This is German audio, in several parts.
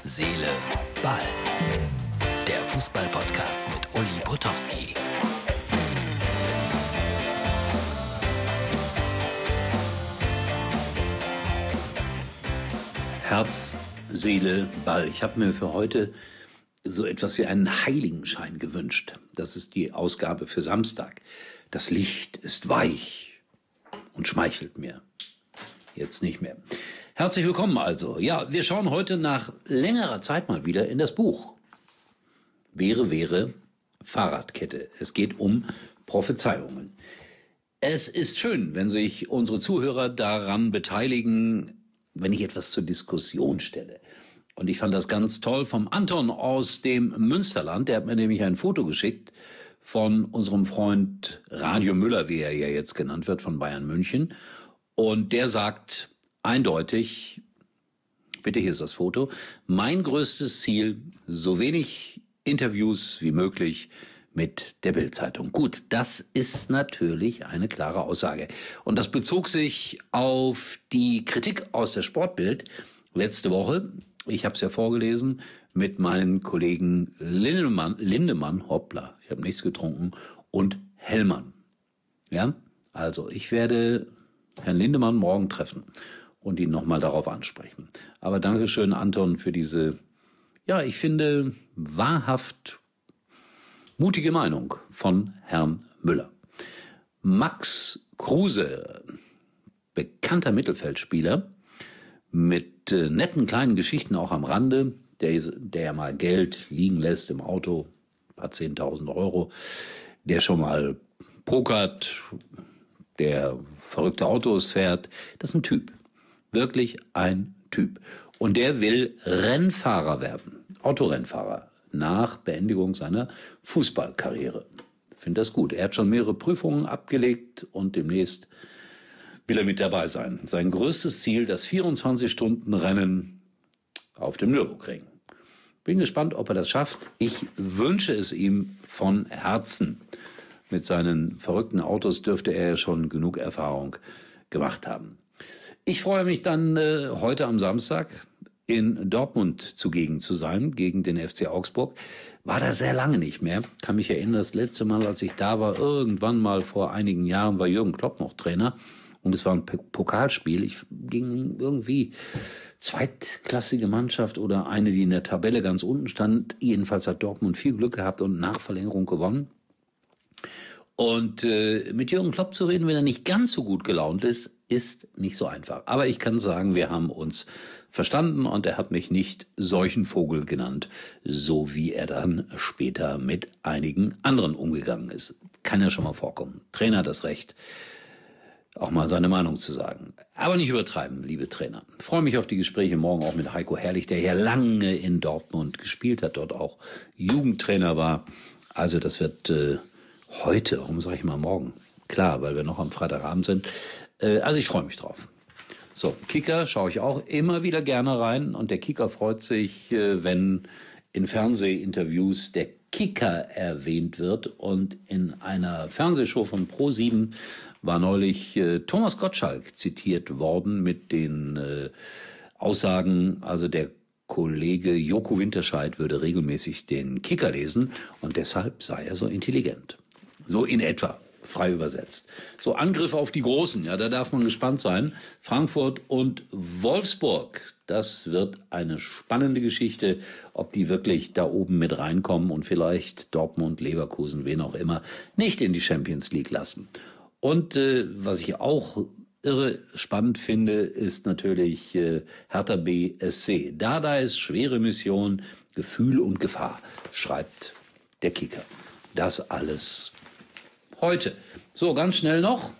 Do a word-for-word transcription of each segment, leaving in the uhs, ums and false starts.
Seele, Ball. Der Fußball-Podcast mit Uli Potowski. Herz, Seele, Ball. Ich habe mir für heute so etwas wie einen Heiligenschein gewünscht. Das ist die Ausgabe für Samstag. Das Licht ist weich und schmeichelt mir. Jetzt nicht mehr. Herzlich willkommen also. Ja, wir schauen heute nach längerer Zeit mal wieder in das Buch. Wäre, wäre, Fahrradkette. Es geht um Prophezeiungen. Es ist schön, wenn sich unsere Zuhörer daran beteiligen, wenn ich etwas zur Diskussion stelle. Und ich fand das ganz toll vom Anton aus dem Münsterland. Der hat mir nämlich ein Foto geschickt von unserem Freund Radio Müller, wie er ja jetzt genannt wird, von Bayern München. Und der sagt eindeutig, bitte, hier ist das Foto, mein größtes Ziel, so wenig Interviews wie möglich mit der Bild-Zeitung. Gut, das ist natürlich eine klare Aussage. Und das bezog sich auf die Kritik aus der Sportbild letzte Woche. Ich habe es ja vorgelesen mit meinen Kollegen Lindemann, Lindemann, hoppla, ich habe nichts getrunken, und Hellmann. Ja, also ich werde Herrn Lindemann morgen treffen und ihn nochmal darauf ansprechen. Aber Dankeschön, Anton, für diese, ja, ich finde, wahrhaft mutige Meinung von Herrn Müller. Max Kruse, bekannter Mittelfeldspieler, mit äh, netten kleinen Geschichten auch am Rande, der, der ja mal Geld liegen lässt im Auto, ein paar zehntausend Euro, der schon mal pokert, der verrückte Autos fährt. Das ist ein Typ, wirklich ein Typ. Und der will Rennfahrer werden, Autorennfahrer, nach Beendigung seiner Fußballkarriere. Ich finde das gut. Er hat schon mehrere Prüfungen abgelegt und demnächst will er mit dabei sein. Sein größtes Ziel, das vierundzwanzig-Stunden-Rennen auf dem Nürburgring. Bin gespannt, ob er das schafft. Ich wünsche es ihm von Herzen. Mit seinen verrückten Autos dürfte er schon genug Erfahrung gemacht haben. Ich freue mich dann äh, heute am Samstag in Dortmund zugegen zu sein, gegen den F C Augsburg. War da sehr lange nicht mehr. Kann mich erinnern, das letzte Mal, als ich da war, irgendwann mal vor einigen Jahren, war Jürgen Klopp noch Trainer. Und es war ein Pokalspiel. Ich ging irgendwie zweitklassige Mannschaft oder eine, die in der Tabelle ganz unten stand. Jedenfalls hat Dortmund viel Glück gehabt und nach Verlängerung gewonnen. Und äh, mit Jürgen Klopp zu reden, wenn er nicht ganz so gut gelaunt ist, ist nicht so einfach. Aber ich kann sagen, wir haben uns verstanden und er hat mich nicht Seuchenvogel genannt, so wie er dann später mit einigen anderen umgegangen ist. Kann ja schon mal vorkommen. Trainer hat das Recht, auch mal seine Meinung zu sagen. Aber nicht übertreiben, liebe Trainer. Ich freue mich auf die Gespräche morgen auch mit Heiko Herrlich, der ja lange in Dortmund gespielt hat, dort auch Jugendtrainer war. Also das wird äh, heute, warum sage ich mal morgen? Klar, weil wir noch am Freitagabend sind. Äh, also ich freue mich drauf. So, Kicker schaue ich auch immer wieder gerne rein. Und der Kicker freut sich, äh, wenn in Fernsehinterviews der Kicker erwähnt wird. Und in einer Fernsehshow von Pro sieben war neulich äh, Thomas Gottschalk zitiert worden mit den äh, Aussagen, also der Kollege Joko Winterscheid würde regelmäßig den Kicker lesen und deshalb sei er so intelligent. So in etwa, frei übersetzt. So, Angriff auf die Großen, ja, da darf man gespannt sein. Frankfurt und Wolfsburg, das wird eine spannende Geschichte, ob die wirklich da oben mit reinkommen und vielleicht Dortmund, Leverkusen, wen auch immer, nicht in die Champions League lassen. Und äh, was ich auch irre spannend finde, ist natürlich äh, Hertha B S C. Da ist schwere Mission, Gefühl und Gefahr, schreibt der Kicker. Das alles heute. So, ganz schnell noch,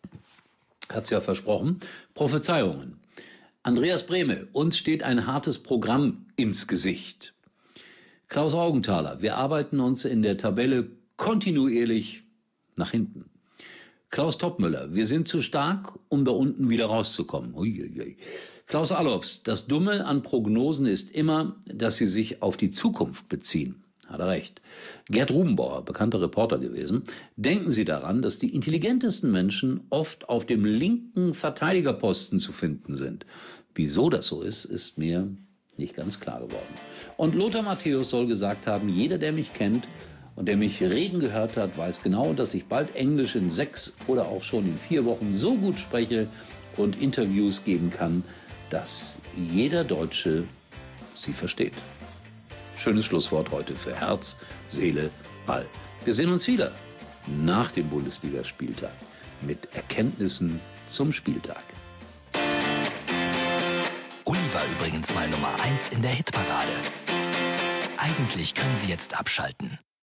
hat's ja versprochen, Prophezeiungen. Andreas Brehme, uns steht ein hartes Programm ins Gesicht. Klaus Augenthaler, wir arbeiten uns in der Tabelle kontinuierlich nach hinten. Klaus Toppmöller, wir sind zu stark, um da unten wieder rauszukommen. Uiuiui. Klaus Allofs, das Dumme an Prognosen ist immer, dass sie sich auf die Zukunft beziehen. Hat er recht. Gerd Rubenbauer, bekannter Reporter gewesen. Denken Sie daran, dass die intelligentesten Menschen oft auf dem linken Verteidigerposten zu finden sind. Wieso das so ist, ist mir nicht ganz klar geworden. Und Lothar Matthäus soll gesagt haben, jeder, der mich kennt und der mich reden gehört hat, weiß genau, dass ich bald Englisch in sechs oder auch schon in vier Wochen so gut spreche und Interviews geben kann, dass jeder Deutsche sie versteht. Schönes Schlusswort heute für Herz, Seele, Ball. Wir sehen uns wieder nach dem Bundesligaspieltag mit Erkenntnissen zum Spieltag. Uli war übrigens mal Nummer eins in der Hitparade. Eigentlich können Sie jetzt abschalten.